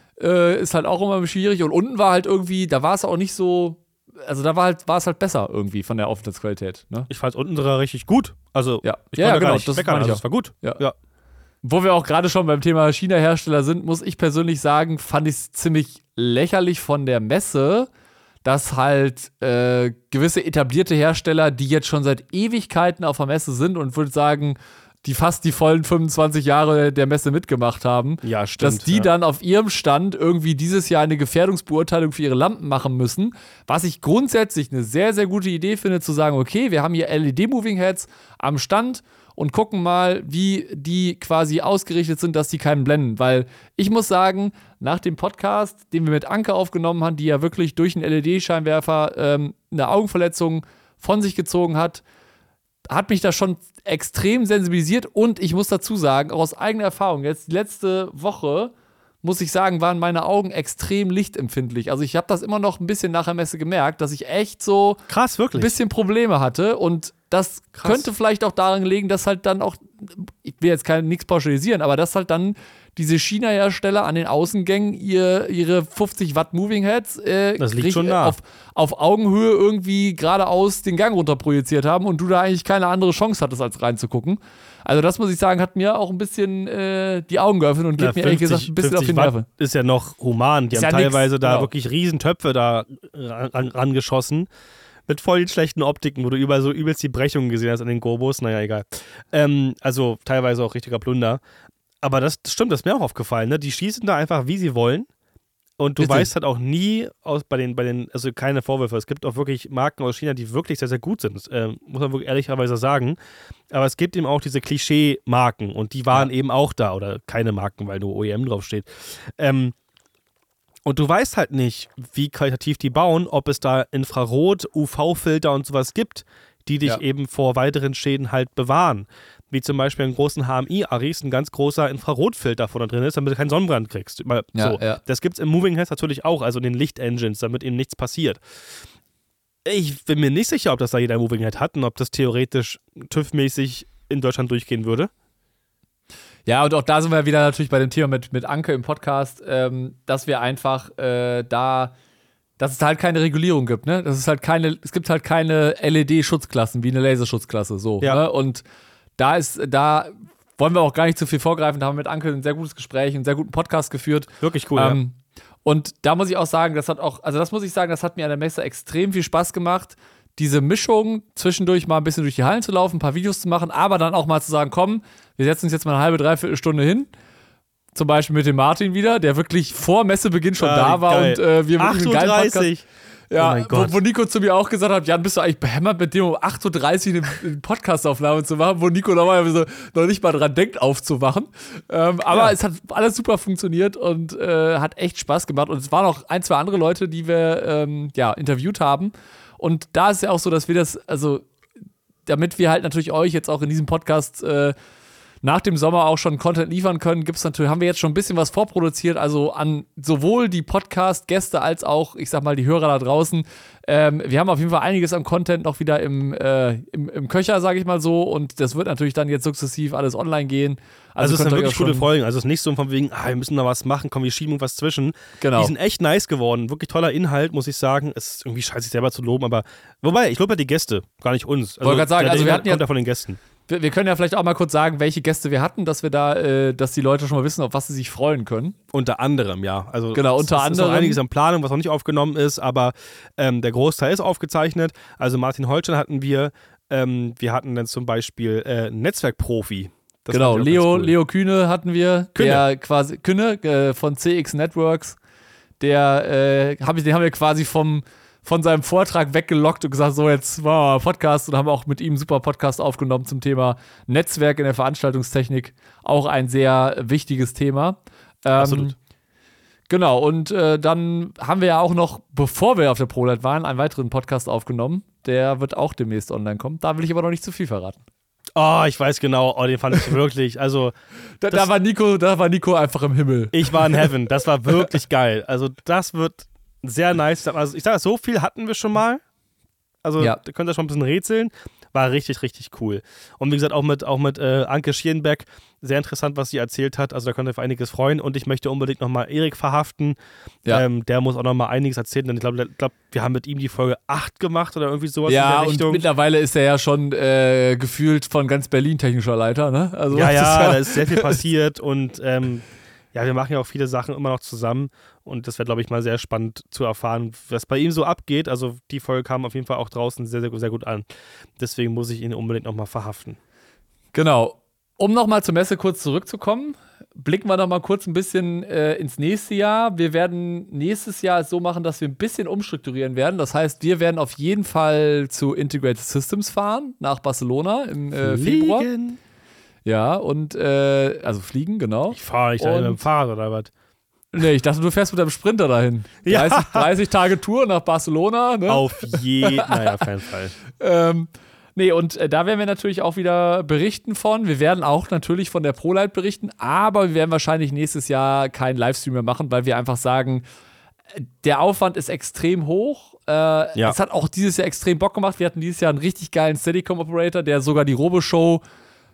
äh, ist halt auch immer schwierig. Und unten war halt irgendwie, da war es auch nicht so, also da war halt, war es halt besser irgendwie von der Aufenthaltsqualität. Ne? Ich fand unten sogar richtig gut. Also, Ja. ich Ja, konnte genau, gar nicht das meckern, meine ich also auch. es war gut. Ja. Ja. Wo wir auch gerade schon beim Thema China-Hersteller sind, muss ich persönlich sagen, fand ich es ziemlich lächerlich von der Messe, dass halt äh, gewisse etablierte Hersteller, die jetzt schon seit Ewigkeiten auf der Messe sind und würde sagen, die fast die vollen fünfundzwanzig Jahre der Messe mitgemacht haben, Ja, stimmt. dass die ja. dann auf ihrem Stand irgendwie dieses Jahr eine Gefährdungsbeurteilung für ihre Lampen machen müssen. Was ich grundsätzlich eine sehr, sehr gute Idee finde, zu sagen, okay, wir haben hier L E D-Moving Heads am Stand und gucken mal, wie die quasi ausgerichtet sind, dass die keinen blenden. Weil ich muss sagen, nach dem Podcast, den wir mit Anke aufgenommen haben, die ja wirklich durch einen L E D-Scheinwerfer ähm, eine Augenverletzung von sich gezogen hat, hat mich das schon extrem sensibilisiert. Und ich muss dazu sagen, auch aus eigener Erfahrung, jetzt die letzte Woche, muss ich sagen, waren meine Augen extrem lichtempfindlich. Also ich habe das immer noch ein bisschen nach der Messe gemerkt, dass ich echt so Krass, ein wirklich. bisschen Probleme hatte. Und das Krass. Könnte vielleicht auch daran liegen, dass halt dann auch, ich will jetzt kein nichts pauschalisieren, aber dass halt dann diese China-Hersteller an den Außengängen ihr, ihre fünfzig Watt Moving Heads äh, das liegt schon nah. Auf, auf Augenhöhe irgendwie geradeaus den Gang runter projiziert haben und du da eigentlich keine andere Chance hattest, als reinzugucken. Also das muss ich sagen, hat mir auch ein bisschen äh, die Augen geöffnet und gibt ja, mir ehrlich gesagt ein bisschen auf die Nerven. Ist ja noch human. Die ist haben ja teilweise nix, da genau. wirklich Riesentöpfe da ran, rangeschossen. Mit voll schlechten Optiken, wo du überall so übelst die Brechungen gesehen hast an den Gobos. Naja, egal. Ähm, also teilweise auch richtiger Plunder. Aber das stimmt, das ist mir auch aufgefallen. Ne? Die schießen da einfach, wie sie wollen. Und du Richtig. weißt halt auch nie, aus, bei, den, bei den, also keine Vorwürfe, es gibt auch wirklich Marken aus China, die wirklich sehr, sehr gut sind. Das äh, muss man wirklich ehrlicherweise sagen. Aber es gibt eben auch diese Klischee-Marken und die waren ja. eben auch da. Oder keine Marken, weil nur O E M draufsteht. Ähm, und du weißt halt nicht, wie qualitativ die bauen, ob es da Infrarot, U V-Filter und sowas gibt, die dich ja. eben vor weiteren Schäden halt bewahren. Wie zum Beispiel einen großen H M I-Aris, ein ganz großer Infrarotfilter vorne drin ist, damit du keinen Sonnenbrand kriegst. Mal ja, so. ja. Das gibt es im Moving Heads natürlich auch, also in den Licht-Engines, damit eben nichts passiert. Ich bin mir nicht sicher, ob das da jeder Moving Head hat und ob das theoretisch TÜV-mäßig in Deutschland durchgehen würde. Ja, und auch da sind wir wieder natürlich bei dem Thema mit, mit Anke im Podcast, ähm, dass wir einfach äh, da, dass es halt keine Regulierung gibt, ne? Das ist halt keine, es gibt halt keine L E D-Schutzklassen wie eine Laserschutzklasse, so. Ja. Ne? Und da ist, da wollen wir auch gar nicht zu viel vorgreifen, da haben wir mit Anke ein sehr gutes Gespräch, einen sehr guten Podcast geführt. Wirklich cool, ähm, ja. Und da muss ich auch sagen, das hat auch, also das muss ich sagen, das hat mir an der Messe extrem viel Spaß gemacht, diese Mischung zwischendurch mal ein bisschen durch die Hallen zu laufen, ein paar Videos zu machen, aber dann auch mal zu sagen, komm, wir setzen uns jetzt mal eine halbe, dreiviertel Stunde hin. Zum Beispiel mit dem Martin wieder, der wirklich vor Messebeginn schon ja, da war geil. und äh, wir wirklich einen geilen Podcast. Ja, oh wo, wo Nico zu mir auch gesagt hat, Jan, bist du eigentlich behämmert, mit dem um acht Uhr dreißig eine, eine Podcastaufnahme zu machen, wo Nico normalerweise noch nicht mal dran denkt, aufzuwachen. Ähm, aber ja. es hat alles super funktioniert und äh, hat echt Spaß gemacht. Und es waren noch ein, zwei andere Leute, die wir ähm, ja, interviewt haben. Und da ist ja auch so, dass wir das, also damit wir halt natürlich euch jetzt auch in diesem Podcast äh, nach dem Sommer auch schon Content liefern können, gibt's natürlich, haben wir jetzt schon ein bisschen was vorproduziert, also an sowohl die Podcast-Gäste als auch, ich sag mal, die Hörer da draußen. Ähm, wir haben auf jeden Fall einiges am Content noch wieder im, äh, im, im Köcher, sage ich mal so, und das wird natürlich dann jetzt sukzessiv alles online gehen. Also, also es sind wirklich gute Folgen, also es ist nicht so von wegen, ah, wir müssen da was machen, komm, wir schieben irgendwas zwischen. Genau. Die sind echt nice geworden, wirklich toller Inhalt, muss ich sagen. Es ist irgendwie scheiße, sich selber zu loben, aber wobei, ich lobe ja die Gäste, gar nicht uns. Also, wollte gerade sagen, der, der also wir hatten ja, kommt ja von den Gästen. Wir, wir können ja vielleicht auch mal kurz sagen, welche Gäste wir hatten, dass wir da, äh, dass die Leute schon mal wissen, auf was sie sich freuen können. Unter anderem, ja. Also genau, unter es, es anderem. ist noch einiges an Planung, was noch nicht aufgenommen ist, aber ähm, der Großteil ist aufgezeichnet. Also Martin Holstein hatten wir, ähm, wir hatten dann zum Beispiel äh, einen Netzwerkprofi. Das genau, Leo, cool. Leo Kühne hatten wir, Kühne. der quasi, Kühne äh, von C X Networks, der, äh, hab ich, den haben wir quasi vom von seinem Vortrag weggelockt und gesagt, so jetzt war wow, Podcast und haben auch mit ihm einen super Podcast aufgenommen zum Thema Netzwerk in der Veranstaltungstechnik. Auch ein sehr wichtiges Thema. Ähm, Absolut. Genau, und äh, dann haben wir ja auch noch, bevor wir auf der ProLight waren, einen weiteren Podcast aufgenommen. Der wird auch demnächst online kommen. Da will ich aber noch nicht zu viel verraten. Oh, ich weiß genau. Oh, den fand ich wirklich. Also da, da war Nico, da war Nico einfach im Himmel. Ich war in Heaven. Das war wirklich geil. Also das wird sehr nice. Also ich sage, so viel hatten wir schon mal. Also ja. da könnt ihr schon ein bisschen rätseln. War richtig, richtig cool. Und wie gesagt, auch mit, auch mit äh, Anke Schierenbeck, sehr interessant, was sie erzählt hat. Also da könnt ihr für einiges freuen. Und ich möchte unbedingt nochmal Erik verhaften. Ja. Ähm, der muss auch nochmal einiges erzählen. Denn ich glaube, glaub, wir haben mit ihm die Folge acht gemacht oder irgendwie sowas ja, in der Richtung. Und mittlerweile ist er ja schon äh, gefühlt von ganz Berlin technischer Leiter. Ne? Also, ja, ja, ist ja, da ist sehr viel passiert. Und ähm, ja, wir machen ja auch viele Sachen immer noch zusammen. Und das wäre, glaube ich, mal sehr spannend zu erfahren, was bei ihm so abgeht. Also die Folge kam auf jeden Fall auch draußen sehr, sehr, sehr gut an. Deswegen muss ich ihn unbedingt nochmal verhaften. Genau. Um nochmal zur Messe kurz zurückzukommen, blicken wir nochmal kurz ein bisschen äh, ins nächste Jahr. Wir werden nächstes Jahr es so machen, dass wir ein bisschen umstrukturieren werden. Das heißt, wir werden auf jeden Fall zu Integrated Systems fahren, nach Barcelona im äh, Februar. Ja, und äh, also fliegen, genau. Ich fahre nicht da mit dem Fahrrad oder was? Nee, ich dachte, du fährst mit deinem Sprinter dahin. Ja. dreißig, dreißig Tage Tour nach Barcelona. Ne? Auf jeden, naja, auf keinen Fall. ähm, nee, und äh, da werden wir natürlich auch wieder berichten von. Wir werden auch natürlich von der ProLight berichten, aber wir werden wahrscheinlich nächstes Jahr keinen Livestream mehr machen, weil wir einfach sagen, der Aufwand ist extrem hoch. Äh, ja. Es hat auch dieses Jahr extrem Bock gemacht. Wir hatten dieses Jahr einen richtig geilen Steadicam-Operator, der sogar die Robo-Show,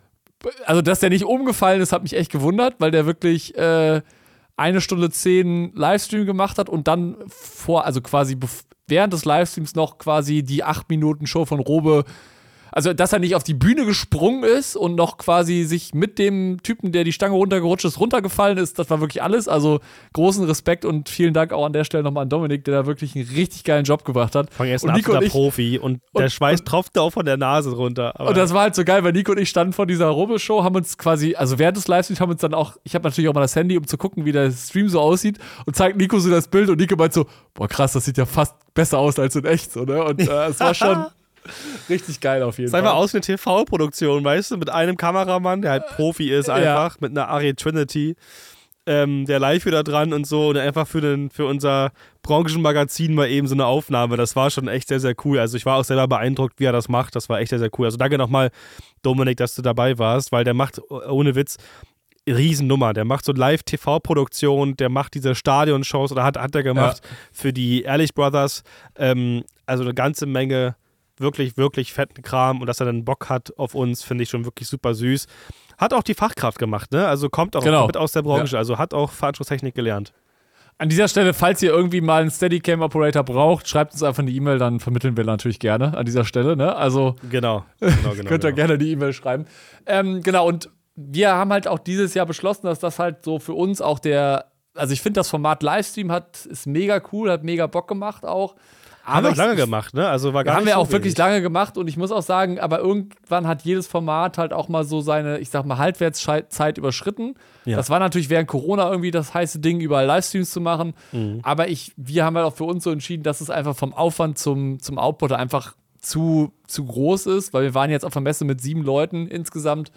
also dass der nicht umgefallen ist, hat mich echt gewundert, weil der wirklich äh, eine Stunde zehn Livestream gemacht hat und dann vor, also quasi während des Livestreams noch quasi die acht Minuten Show von Robe. Also, dass er nicht auf die Bühne gesprungen ist und noch quasi sich mit dem Typen, der die Stange runtergerutscht ist, runtergefallen ist, das war wirklich alles. Also, großen Respekt und vielen Dank auch an der Stelle nochmal an Dominik, der da wirklich einen richtig geilen Job gemacht hat. Vor allem er ist ein absoluter Profi und der und, Schweiß tropfte auch von der Nase runter. Aber und das war halt so geil, weil Nico und ich standen vor dieser Robo-Show, haben uns quasi, also während des Livestreams haben uns dann auch, ich habe natürlich auch mal das Handy, um zu gucken, wie der Stream so aussieht und zeigt Nico so das Bild und Nico meint so, boah krass, das sieht ja fast besser aus als in echt, so, ne? Und äh, es war schon richtig geil auf jeden Fall. Es sah einfach aus wie eine T V-Produktion, weißt du, mit einem Kameramann, der halt Profi ist einfach, ja. mit einer Ari Trinity, ähm, der live wieder dran und so und einfach für, den, für unser Branchenmagazin mal eben so eine Aufnahme. Das war schon echt sehr, sehr cool. Also ich war auch selber beeindruckt, wie er das macht. Das war echt sehr, sehr cool. Also danke nochmal, Dominik, dass du dabei warst, weil der macht, ohne Witz, Riesennummer. Der macht so Live-T V-Produktion, der macht diese Stadionshows oder hat, hat er gemacht ja. für die Ehrlich Brothers. Ähm, also eine ganze Menge wirklich, wirklich fetten Kram und dass er dann Bock hat auf uns, finde ich schon wirklich super süß. Hat auch die Fachkraft gemacht, ne? Also kommt auch genau. mit aus der Branche, ja. also hat auch Veranstaltungstechnik gelernt. An dieser Stelle, falls ihr irgendwie mal einen Steadicam-Operator braucht, schreibt uns einfach eine E-Mail, dann vermitteln wir natürlich gerne an dieser Stelle, ne? Also genau, genau, genau könnt ihr genau. gerne die E-Mail schreiben. Ähm, genau, und wir haben halt auch dieses Jahr beschlossen, dass das halt so für uns auch der, also ich finde das Format Livestream hat, ist mega cool, hat mega Bock gemacht auch. Haben wir auch lange gemacht, ne? Also war gar haben nicht wir so auch wenig. wirklich lange gemacht und ich muss auch sagen, aber irgendwann hat jedes Format halt auch mal so seine, ich sag mal, Halbwertszeit überschritten. Ja. Das war natürlich während Corona irgendwie das heiße Ding, überall Livestreams zu machen. Mhm. Aber ich, wir haben halt auch für uns so entschieden, dass es einfach vom Aufwand zum, zum Output einfach zu, zu groß ist, weil wir waren jetzt auf der Messe mit sieben Leuten insgesamt.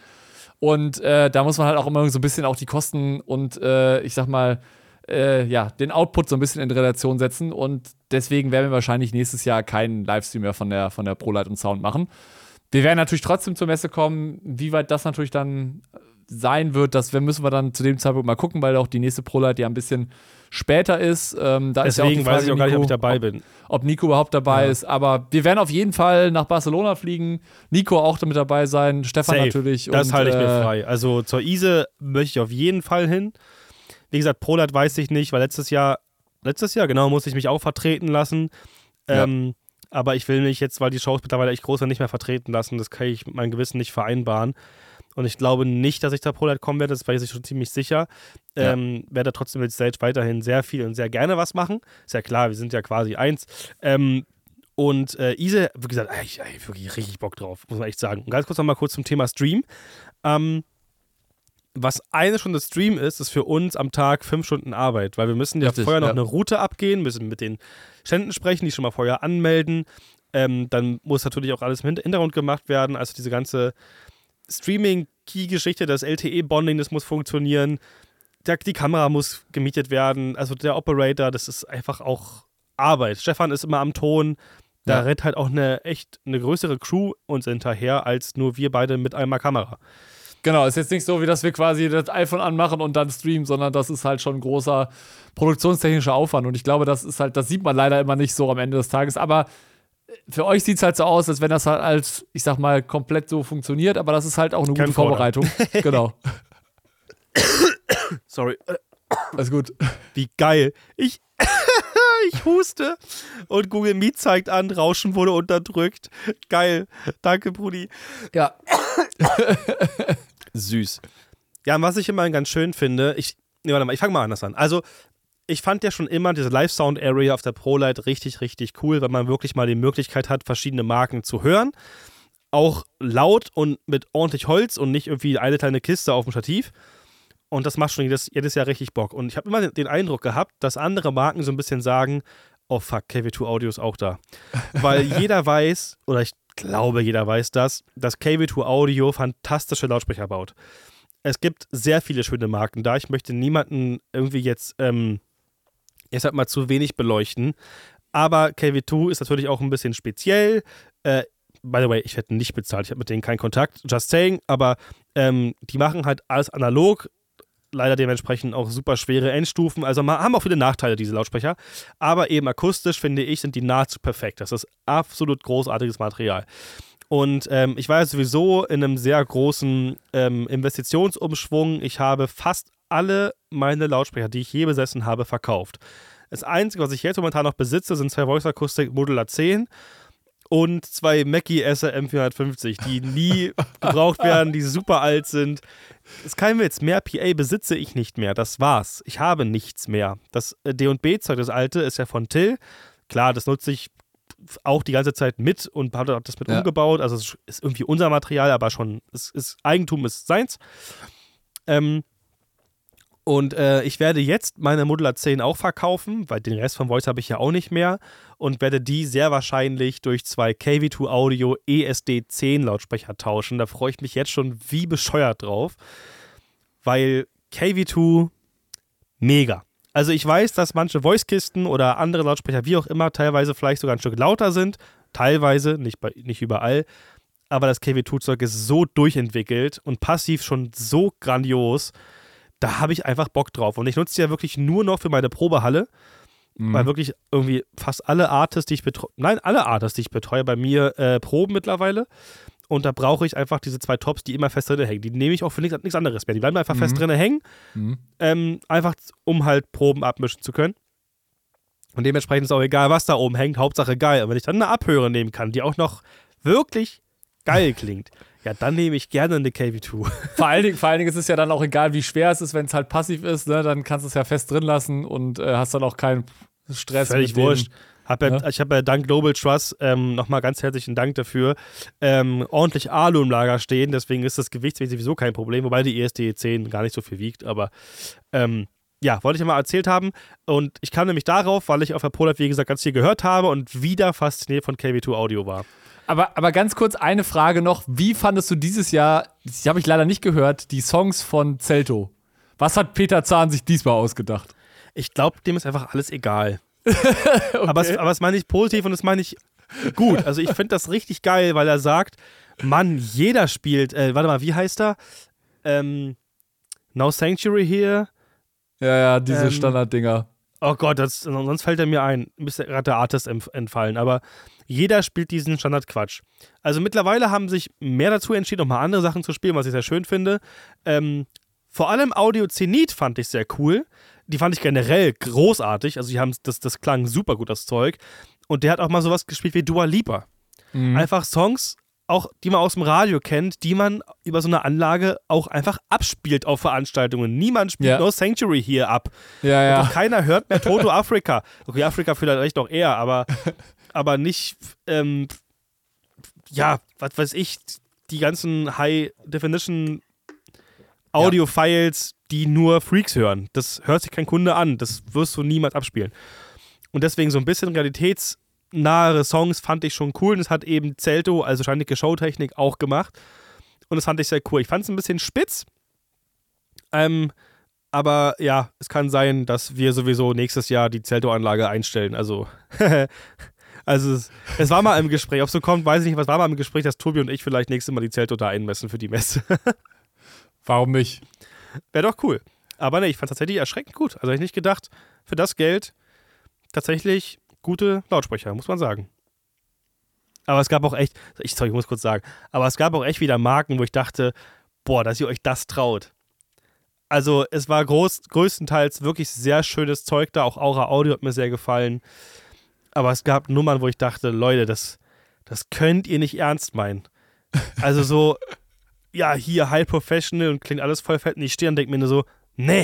Und äh, da muss man halt auch immer so ein bisschen auch die Kosten und äh, ich sag mal, Äh, ja, den Output so ein bisschen in Relation setzen und deswegen werden wir wahrscheinlich nächstes Jahr keinen Livestream mehr von der, von der ProLight und Sound machen. Wir werden natürlich trotzdem zur Messe kommen, wie weit das natürlich dann sein wird, das müssen wir dann zu dem Zeitpunkt mal gucken, weil auch die nächste ProLight ja ein bisschen später ist. Ähm, da deswegen ist ja auch die Frage, weiß ich auch gar nicht, ob ich dabei ob, bin. Ob Nico überhaupt dabei ja. ist, aber wir werden auf jeden Fall nach Barcelona fliegen, Nico auch damit dabei sein, Stefan Safe. natürlich. Das und, halte ich äh, mir frei. Also zur I S E möchte ich auf jeden Fall hin. Wie gesagt, ProLight weiß ich nicht, weil letztes Jahr, letztes Jahr, genau, musste ich mich auch vertreten lassen. Ja. Ähm, aber ich will mich jetzt, weil die Shows mittlerweile echt groß sind, nicht mehr vertreten lassen. Das kann ich mit meinem Gewissen nicht vereinbaren. Und ich glaube nicht, dass ich da ProLight kommen werde, das war ich schon ziemlich sicher. Ja. Ähm, werde trotzdem mit Stage weiterhin sehr viel und sehr gerne was machen. Ist ja klar, wir sind ja quasi eins. Ähm, und äh, I S E, wie gesagt, ich habe wirklich richtig Bock drauf, muss man echt sagen. Und ganz kurz nochmal kurz zum Thema Stream. Ähm, Was eine Stunde Stream ist, ist für uns am Tag fünf Stunden Arbeit, weil wir müssen ja Richtig, vorher noch ja. eine Route abgehen, müssen mit den Ständen sprechen, die schon mal vorher anmelden. Ähm, dann muss natürlich auch alles im Hintergrund gemacht werden, also diese ganze Streaming-Key-Geschichte, das L T E-Bonding, das muss funktionieren, der, die Kamera muss gemietet werden, also der Operator, das ist einfach auch Arbeit. Stefan ist immer am Ton, da ja. rennt halt auch eine echt eine größere Crew uns hinterher, als nur wir beide mit einmal Kamera. Genau, ist jetzt nicht so, wie dass wir quasi das iPhone anmachen und dann streamen, sondern das ist halt schon ein großer produktionstechnischer Aufwand. Und ich glaube, das ist halt, das sieht man leider immer nicht so am Ende des Tages. Aber für euch sieht es halt so aus, als wenn das halt als, ich sag mal, komplett so funktioniert, aber das ist halt auch eine Kein gute Vorbereitung. Genau. Sorry. Alles gut. Wie geil. Ich, ich huste und Google Meet zeigt an, Rauschen wurde unterdrückt. Geil. Danke, Brudi. Ja. Süß. Ja, und was ich immer ganz schön finde, ich, nee, warte mal, ich fange mal anders an. Also, ich fand ja schon immer diese Live-Sound-Area auf der ProLight richtig, richtig cool, weil man wirklich mal die Möglichkeit hat, verschiedene Marken zu hören. Auch laut und mit ordentlich Holz und nicht irgendwie eine kleine Kiste auf dem Stativ. Und das macht schon jedes, jedes Jahr richtig Bock. Und ich habe immer den Eindruck gehabt, dass andere Marken so ein bisschen sagen, oh fuck, K V zwei Audio ist auch da. Weil jeder weiß, oder ich glaube, jeder weiß das, dass K V zwei Audio fantastische Lautsprecher baut. Es gibt sehr viele schöne Marken da. Ich möchte niemanden irgendwie jetzt, ähm, ich sag mal, zu wenig beleuchten. Aber K V zwei ist natürlich auch ein bisschen speziell. Äh, by the way, ich hätte nicht bezahlt. Ich habe mit denen keinen Kontakt. Just saying. Aber ähm, die machen halt alles analog. leider dementsprechend auch super schwere Endstufen. Also haben auch viele Nachteile, diese Lautsprecher. Aber eben akustisch, finde ich, sind die nahezu perfekt. Das ist absolut großartiges Material. Und ähm, ich war ja sowieso in einem sehr großen ähm, Investitionsumschwung. Ich habe fast alle meine Lautsprecher, die ich je besessen habe, verkauft. Das Einzige, was ich jetzt momentan noch besitze, sind zwei Voice Acoustic Modular zehn und zwei Mackie S R M vierhundertfünfzig, die nie gebraucht werden, die super alt sind. Ist kein Witz, mehr P A besitze ich nicht mehr, das war's. Ich habe nichts mehr. Das D und B-Zeug, das alte, ist ja von Till. Klar, das nutze ich auch die ganze Zeit mit und habe das mit ja. umgebaut. Also es ist irgendwie unser Material, aber schon, es ist Eigentum ist seins. Ähm, und äh, ich werde jetzt meine Modular zehn auch verkaufen, weil den Rest vom Voice habe ich ja auch nicht mehr und werde die sehr wahrscheinlich durch zwei K V zwei Audio E S D zehn Lautsprecher tauschen. Da freue ich mich jetzt schon wie bescheuert drauf, weil K V zwei mega. Also ich weiß, dass manche Voice-Kisten oder andere Lautsprecher, wie auch immer, teilweise vielleicht sogar ein Stück lauter sind. Teilweise, nicht, bei, nicht überall. Aber das K V zwei-Zeug ist so durchentwickelt und passiv schon so grandios. Da habe ich einfach Bock drauf. Und ich nutze die ja wirklich nur noch für meine Probehalle. Mhm. Weil wirklich irgendwie fast alle Artists, die ich betreue, nein, alle Artists, die ich betreue, bei mir äh, proben mittlerweile. Und da brauche ich einfach diese zwei Tops, die immer fest drin hängen. Die nehme ich auch für nichts, nichts anderes mehr. Die bleiben einfach mhm. fest drin hängen. Mhm. Ähm, einfach, um halt Proben abmischen zu können. Und dementsprechend ist auch egal, was da oben hängt. Hauptsache geil. Und wenn ich dann eine Abhöre nehmen kann, die auch noch wirklich geil klingt, ja, dann nehme ich gerne eine K V zwei. Vor allen Dingen, vor allen Dingen ist es ja dann auch egal, wie schwer es ist, wenn es halt passiv ist. Ne? Dann kannst du es ja fest drin lassen und äh, hast dann auch keinen Stress. Völlig mit wurscht. Dem, Hab ja, ja? Ich habe ja dank Global Trust ähm, nochmal ganz herzlichen Dank dafür, ähm, ordentlich Alu im Lager stehen, deswegen ist das Gewichtswesen sowieso kein Problem, wobei die E S D zehn gar nicht so viel wiegt, aber ähm, ja, wollte ich ja mal erzählt haben und ich kam nämlich darauf, weil ich auf der ProLive, wie gesagt, ganz viel gehört habe und wieder fasziniert von K V zwei Audio war. Aber, aber ganz kurz eine Frage noch, wie fandest du dieses Jahr, die habe ich leider nicht gehört, die Songs von Zelto? Was hat Peter Zahn sich diesmal ausgedacht? Ich glaube, dem ist einfach alles egal. Okay. Aber, es, aber das meine ich positiv und das meine ich gut. Also ich finde das richtig geil, weil er sagt, Mann, jeder spielt, äh, warte mal, wie heißt er? Ähm, No Sanctuary Here. Ja, ja, diese ähm, Standarddinger. Oh Gott, das, sonst fällt er mir ein. Müsste gerade der Artist entfallen. Aber jeder spielt diesen Standardquatsch. Also mittlerweile haben sich mehr dazu entschieden, nochmal andere Sachen zu spielen, was ich sehr schön finde. Ähm, vor allem Audio Zenit fand ich sehr cool. Die fand ich generell großartig. Also die haben das, das klang super gut, das Zeug. Und der hat auch mal sowas gespielt wie Dua Lipa. Mhm. Einfach Songs, auch die man aus dem Radio kennt, die man über so eine Anlage auch einfach abspielt auf Veranstaltungen. Niemand spielt ja. No Sanctuary hier ab. Ja, ja. Und auch keiner hört mehr Toto Africa. Okay, Afrika vielleicht noch eher, aber, aber nicht, ähm, ja, was weiß ich, die ganzen High-Definition Audio-Files, die nur Freaks hören. Das hört sich kein Kunde an. Das wirst du niemals abspielen. Und deswegen so ein bisschen realitätsnahere Songs fand ich schon cool. Und das hat eben Zelto, also wahrscheinlich Showtechnik, auch gemacht. Und das fand ich sehr cool. Ich fand es ein bisschen spitz. Ähm, aber ja, es kann sein, dass wir sowieso nächstes Jahr die Zelto-Anlage einstellen. Also, also es, es war mal im Gespräch. Ob es so kommt, weiß ich nicht. Was war mal im Gespräch, dass Tobi und ich vielleicht nächstes Mal die Zelto da einmessen für die Messe. Warum nicht? Wäre doch cool. Aber ne, ich fand es tatsächlich erschreckend gut. Also hätte ich nicht gedacht, für das Geld tatsächlich gute Lautsprecher, muss man sagen. Aber es gab auch echt, ich, sorry, ich muss kurz sagen, aber es gab auch echt wieder Marken, wo ich dachte, boah, dass ihr euch das traut. Also es war groß, größtenteils wirklich sehr schönes Zeug da, auch Aura Audio hat mir sehr gefallen. Aber es gab Nummern, wo ich dachte, Leute, das, das könnt ihr nicht ernst meinen. Also so, ja, hier High Professional und klingt alles voll fett. Und ich stehe und denke mir nur so, nee.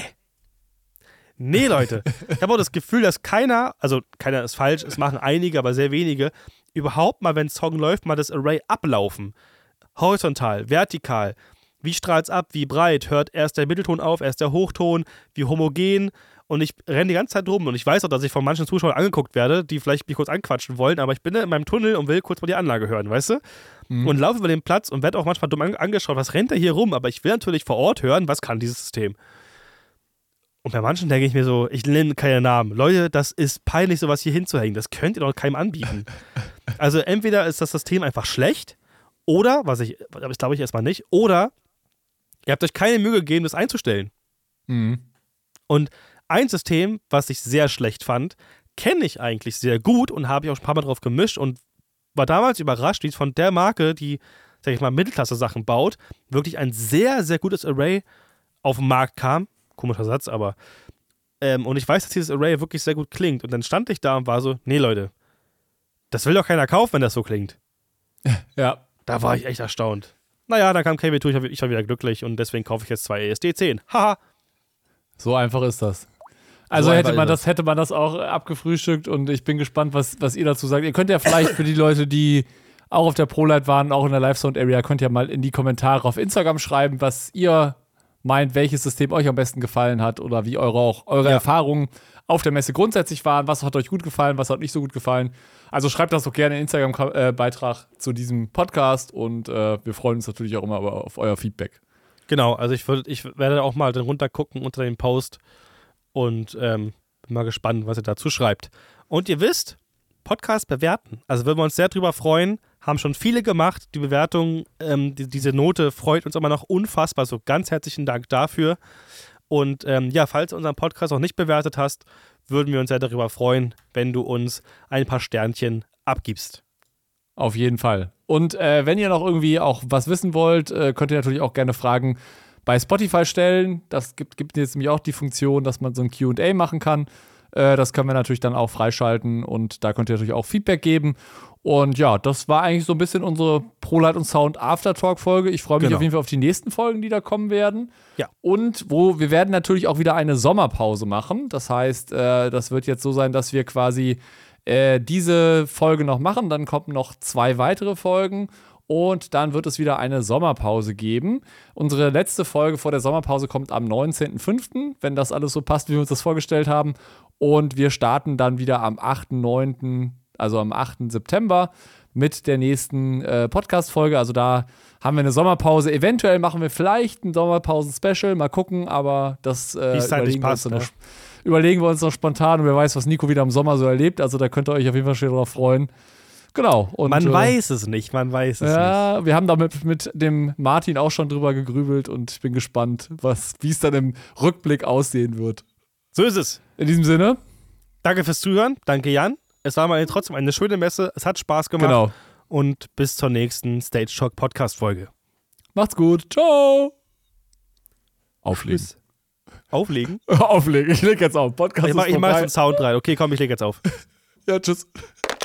Nee, Leute. Ich habe auch das Gefühl, dass keiner, also keiner ist falsch, es machen einige, aber sehr wenige, überhaupt mal, wenn ein Song läuft, mal das Array ablaufen. Horizontal, vertikal. Wie strahlt's ab, wie breit? Hört erst der Mittelton auf, erst der Hochton, wie homogen? Und ich renne die ganze Zeit rum und ich weiß auch, dass ich von manchen Zuschauern angeguckt werde, die vielleicht mich kurz anquatschen wollen, aber ich bin in meinem Tunnel und will kurz mal die Anlage hören, weißt du? Mhm. Und laufe über den Platz und werde auch manchmal dumm angeschaut, was rennt da hier rum? Aber ich will natürlich vor Ort hören, was kann dieses System? Und bei manchen denke ich mir so, ich nenne keine Namen. Leute, das ist peinlich, sowas hier hinzuhängen. Das könnt ihr doch keinem anbieten. Also entweder ist das System einfach schlecht oder, was ich, das glaube ich erstmal nicht, oder ihr habt euch keine Mühe gegeben, das einzustellen. Mhm. Und ein System, was ich sehr schlecht fand, kenne ich eigentlich sehr gut und habe ich auch ein paar Mal drauf gemischt und war damals überrascht, wie es von der Marke, die, sag ich mal, Mittelklasse-Sachen baut, wirklich ein sehr, sehr gutes Array auf den Markt kam. Komischer Satz, aber ähm, und ich weiß, dass dieses Array wirklich sehr gut klingt. Und dann stand ich da und war so, nee, Leute, das will doch keiner kaufen, wenn das so klingt. Ja. Da war ich echt erstaunt. Naja, dann kam K B zwei, ich war, ich war wieder glücklich und deswegen kaufe ich jetzt zwei E S D zehn. Haha. So einfach ist das. Also So hätte man das. das, hätte man das auch abgefrühstückt und ich bin gespannt, was, was ihr dazu sagt. Ihr könnt ja vielleicht für die Leute, die auch auf der ProLight waren, auch in der Live-Sound-Area, könnt ihr mal in die Kommentare auf Instagram schreiben, was ihr meint, welches System euch am besten gefallen hat oder wie eure auch eure Ja. Erfahrungen auf der Messe grundsätzlich waren. Was hat euch gut gefallen, was hat nicht so gut gefallen. Also schreibt das doch gerne in den Instagram-Beitrag zu diesem Podcast und äh, wir freuen uns natürlich auch immer auf euer Feedback. Genau, also ich, würd, ich werde auch mal dann runtergucken unter dem Post und ähm, bin mal gespannt, was ihr dazu schreibt. Und ihr wisst, Podcast bewerten. Also würden wir uns sehr drüber freuen. Haben schon viele gemacht. Die Bewertung, ähm, die, diese Note freut uns immer noch unfassbar. So ganz herzlichen Dank dafür. Und ähm, ja, falls du unseren Podcast noch nicht bewertet hast, würden wir uns sehr darüber freuen, wenn du uns ein paar Sternchen abgibst. Auf jeden Fall. Und äh, wenn ihr noch irgendwie auch was wissen wollt, äh, könnt ihr natürlich auch gerne Fragen bei Spotify stellen. Das gibt, gibt jetzt nämlich auch die Funktion, dass man so ein Q und A machen kann. Äh, das können wir natürlich dann auch freischalten und da könnt ihr natürlich auch Feedback geben. Und ja, das war eigentlich so ein bisschen unsere ProLight und Sound Aftertalk-Folge. Ich freue mich Genau. auf jeden Fall auf die nächsten Folgen, die da kommen werden. Ja. Und wo wir werden natürlich auch wieder eine Sommerpause machen. Das heißt, äh, das wird jetzt so sein, dass wir quasi äh, diese Folge noch machen. Dann kommen noch zwei weitere Folgen. Und dann wird es wieder eine Sommerpause geben. Unsere letzte Folge vor der Sommerpause kommt am neunzehnten fünften, wenn das alles so passt, wie wir uns das vorgestellt haben. Und wir starten dann wieder am achten neunten, also am achten September, mit der nächsten äh, Podcast-Folge. Also da haben wir eine Sommerpause. Eventuell machen wir vielleicht ein Sommerpausen-Special. Mal gucken, aber das äh, Wie's zeitlich überlegen, wir uns passt, dann ne? noch, überlegen wir uns noch spontan. Und wer weiß, was Nico wieder im Sommer so erlebt. Also da könnt ihr euch auf jeden Fall schon drauf freuen. Genau. Und, Man äh, weiß es nicht, man weiß es nicht. ja, wir haben damit mit dem Martin auch schon drüber gegrübelt und ich bin gespannt, wie es dann im Rückblick aussehen wird. So ist es. In diesem Sinne. Danke fürs Zuhören. Danke, Jan. Es war mal trotzdem eine schöne Messe. Es hat Spaß gemacht. Genau. Und bis zur nächsten Stage Talk Podcast-Folge. Macht's gut. Ciao. Auflegen. Tschüss. Auflegen? Auflegen. Ich leg jetzt auf. Podcast Ich mach, ist ich mach vorbei. jetzt einen Sound rein. Okay, komm, ich leg jetzt auf. Ja, tschüss.